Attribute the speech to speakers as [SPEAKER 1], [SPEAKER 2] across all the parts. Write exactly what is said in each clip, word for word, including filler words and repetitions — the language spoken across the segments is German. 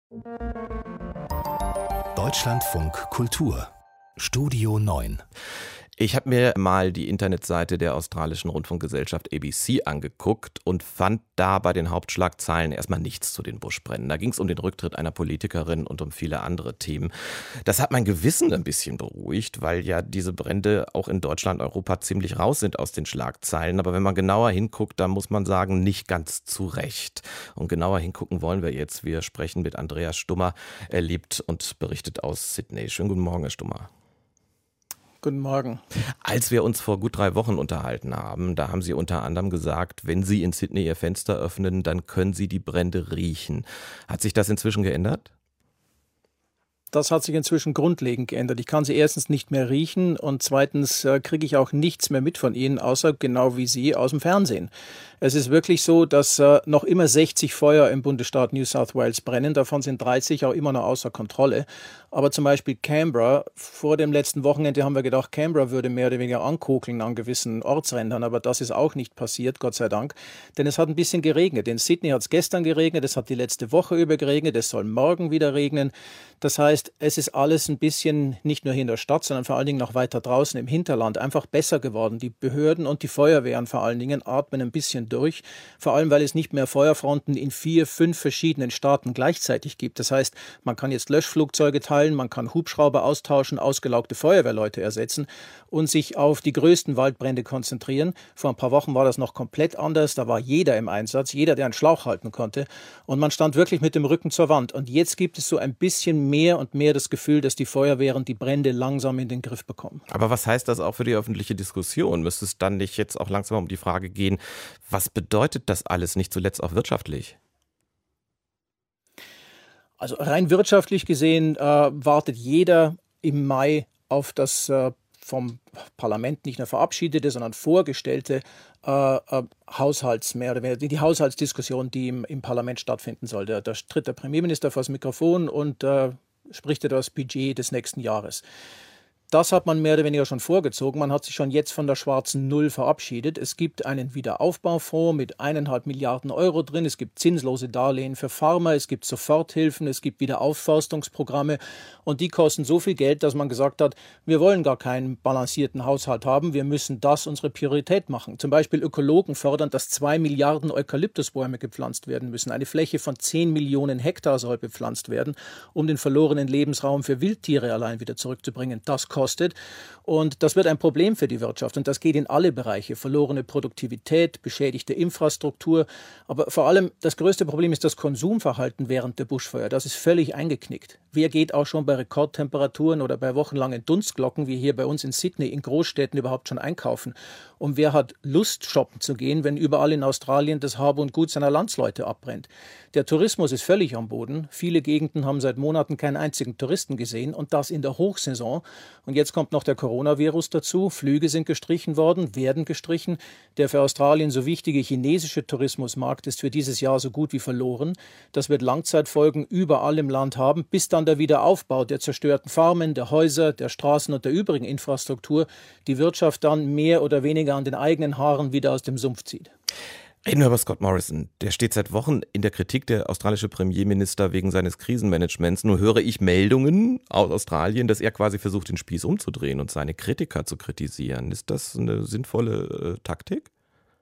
[SPEAKER 1] Deutschlandfunk Kultur Studio neun.
[SPEAKER 2] Ich habe mir mal die Internetseite der australischen Rundfunkgesellschaft A B C angeguckt und fand da bei den Hauptschlagzeilen erstmal nichts zu den Buschbränden. Da ging es um den Rücktritt einer Politikerin und um viele andere Themen. Das hat mein Gewissen ein bisschen beruhigt, weil ja diese Brände auch in Deutschland, Europa ziemlich raus sind aus den Schlagzeilen. Aber wenn man genauer hinguckt, dann muss man sagen, nicht ganz zu Recht. Und genauer hingucken wollen wir jetzt. Wir sprechen mit Andreas Stummer. Er lebt und berichtet aus Sydney. Schönen guten Morgen, Herr Stummer.
[SPEAKER 3] Guten Morgen.
[SPEAKER 2] Als wir uns vor gut drei Wochen unterhalten haben, da haben Sie unter anderem gesagt, wenn Sie in Sydney Ihr Fenster öffnen, dann können Sie die Brände riechen. Hat sich das inzwischen geändert?
[SPEAKER 3] Das hat sich inzwischen grundlegend geändert. Ich kann sie erstens nicht mehr riechen und zweitens äh, kriege ich auch nichts mehr mit von ihnen, außer genau wie Sie aus dem Fernsehen. Es ist wirklich so, dass äh, noch immer sechzig Feuer im Bundesstaat New South Wales brennen. Davon sind dreißig auch immer noch außer Kontrolle. Aber zum Beispiel Canberra, vor dem letzten Wochenende haben wir gedacht, Canberra würde mehr oder weniger ankokeln an gewissen Ortsrändern. Aber das ist auch nicht passiert, Gott sei Dank. Denn es hat ein bisschen geregnet. In Sydney hat es gestern geregnet, es hat die letzte Woche über geregnet, es soll morgen wieder regnen. Das heißt, es ist alles ein bisschen, nicht nur hier in der Stadt, sondern vor allen Dingen noch weiter draußen im Hinterland, einfach besser geworden. Die Behörden und die Feuerwehren vor allen Dingen atmen ein bisschen durch. Vor allem, weil es nicht mehr Feuerfronten in vier, fünf verschiedenen Staaten gleichzeitig gibt. Das heißt, man kann jetzt Löschflugzeuge teilen, man kann Hubschrauber austauschen, ausgelaugte Feuerwehrleute ersetzen und sich auf die größten Waldbrände konzentrieren. Vor ein paar Wochen war das noch komplett anders. Da war jeder im Einsatz, jeder, der einen Schlauch halten konnte. Und man stand wirklich mit dem Rücken zur Wand. Und jetzt gibt es so ein bisschen mehr und mehr das Gefühl, dass die Feuerwehren die Brände langsam in den Griff bekommen.
[SPEAKER 2] Aber was heißt das auch für die öffentliche Diskussion? Müsste es dann nicht jetzt auch langsam um die Frage gehen, was bedeutet das alles, nicht zuletzt auch wirtschaftlich?
[SPEAKER 3] Also rein wirtschaftlich gesehen äh, wartet jeder im Mai auf das äh, vom Parlament nicht nur verabschiedete, sondern vorgestellte äh, äh, Haushalts, mehr oder weniger, die Haushaltsdiskussion, die im, im Parlament stattfinden soll. Da, da tritt der Premierminister vor das Mikrofon und äh, spricht über das Budget des nächsten Jahres. Das hat man mehr oder weniger schon vorgezogen. Man hat sich schon jetzt von der schwarzen Null verabschiedet. Es gibt einen Wiederaufbaufonds mit eineinhalb Milliarden Euro drin. Es gibt zinslose Darlehen für Farmer. Es gibt Soforthilfen. Es gibt Wiederaufforstungsprogramme. Und die kosten so viel Geld, dass man gesagt hat, wir wollen gar keinen balancierten Haushalt haben. Wir müssen das unsere Priorität machen. Zum Beispiel Ökologen fördern, dass zwei Milliarden Eukalyptusbäume gepflanzt werden müssen. Eine Fläche von zehn Millionen Hektar soll bepflanzt werden, um den verlorenen Lebensraum für Wildtiere allein wieder zurückzubringen. Das kostet. kostet. Und das wird ein Problem für die Wirtschaft. Und das geht in alle Bereiche. Verlorene Produktivität, beschädigte Infrastruktur. Aber vor allem das größte Problem ist das Konsumverhalten während der Buschfeuer. Das ist völlig eingeknickt. Wer geht auch schon bei Rekordtemperaturen oder bei wochenlangen Dunstglocken, wie hier bei uns in Sydney, in Großstädten überhaupt schon einkaufen? Und wer hat Lust, shoppen zu gehen, wenn überall in Australien das Hab und Gut seiner Landsleute abbrennt? Der Tourismus ist völlig am Boden. Viele Gegenden haben seit Monaten keinen einzigen Touristen gesehen und das in der Hochsaison. Und jetzt kommt noch der Coronavirus dazu. Flüge sind gestrichen worden, werden gestrichen. Der für Australien so wichtige chinesische Tourismusmarkt ist für dieses Jahr so gut wie verloren. Das wird Langzeitfolgen überall im Land haben, bis dann der Wiederaufbau der zerstörten Farmen, der Häuser, der Straßen und der übrigen Infrastruktur die Wirtschaft dann mehr oder weniger an den eigenen Haaren wieder aus dem Sumpf zieht.
[SPEAKER 2] Reden wir über Scott Morrison. Der steht seit Wochen in der Kritik, der australische Premierminister, wegen seines Krisenmanagements. Nun höre ich Meldungen aus Australien, dass er quasi versucht, den Spieß umzudrehen und seine Kritiker zu kritisieren. Ist das eine sinnvolle äh, Taktik?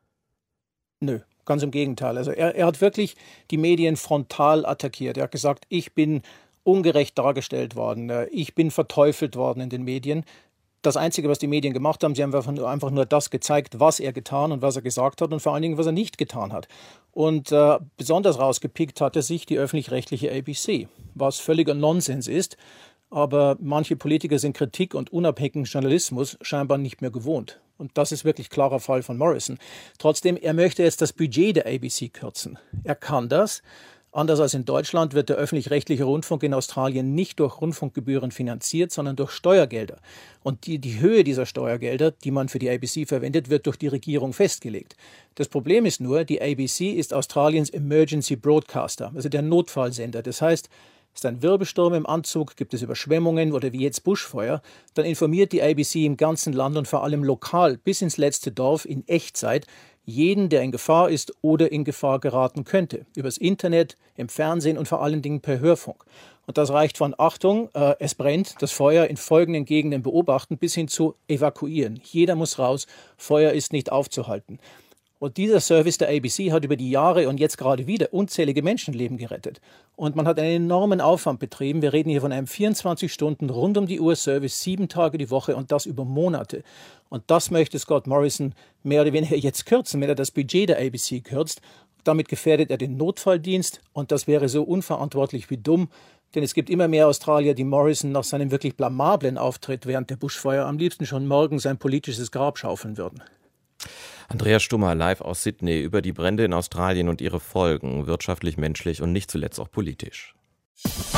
[SPEAKER 3] Nö, ganz im Gegenteil. Also er, er hat wirklich die Medien frontal attackiert. Er hat gesagt, ich bin ungerecht dargestellt worden. Ich bin verteufelt worden in den Medien. Das Einzige, was die Medien gemacht haben, sie haben einfach nur, einfach nur das gezeigt, was er getan und was er gesagt hat und vor allen Dingen, was er nicht getan hat. Und äh, besonders rausgepickt hat er sich die öffentlich-rechtliche A B C, was völliger Nonsens ist. Aber manche Politiker sind Kritik und unabhängigen Journalismus scheinbar nicht mehr gewohnt. Und das ist wirklich klarer Fall von Morrison. Trotzdem, er möchte jetzt das Budget der A B C kürzen. Er kann das. Anders als in Deutschland wird der öffentlich-rechtliche Rundfunk in Australien nicht durch Rundfunkgebühren finanziert, sondern durch Steuergelder. Und die, die Höhe dieser Steuergelder, die man für die A B C verwendet, wird durch die Regierung festgelegt. Das Problem ist nur, die A B C ist Australiens Emergency Broadcaster, also der Notfallsender. Das heißt, ist ein Wirbelsturm im Anzug, gibt es Überschwemmungen oder wie jetzt Buschfeuer, dann informiert die A B C im ganzen Land und vor allem lokal bis ins letzte Dorf in Echtzeit jeden, der in Gefahr ist oder in Gefahr geraten könnte. Übers Internet, im Fernsehen und vor allen Dingen per Hörfunk. Und das reicht von Achtung, äh, es brennt, das Feuer in folgenden Gegenden beobachten, bis hin zu evakuieren. Jeder muss raus, Feuer ist nicht aufzuhalten. Und dieser Service der A B C hat über die Jahre und jetzt gerade wieder unzählige Menschenleben gerettet. Und man hat einen enormen Aufwand betrieben. Wir reden hier von einem vierundzwanzig Stunden rund um die Uhr Service, sieben Tage die Woche und das über Monate. Und das möchte Scott Morrison mehr oder weniger jetzt kürzen, wenn er das Budget der A B C kürzt. Damit gefährdet er den Notfalldienst und das wäre so unverantwortlich wie dumm. Denn es gibt immer mehr Australier, die Morrison nach seinem wirklich blamablen Auftritt während der Buschfeuer am liebsten schon morgen sein politisches Grab schaufeln würden.
[SPEAKER 2] Andreas Stummer live aus Sydney über die Brände in Australien und ihre Folgen, wirtschaftlich, menschlich und nicht zuletzt auch politisch.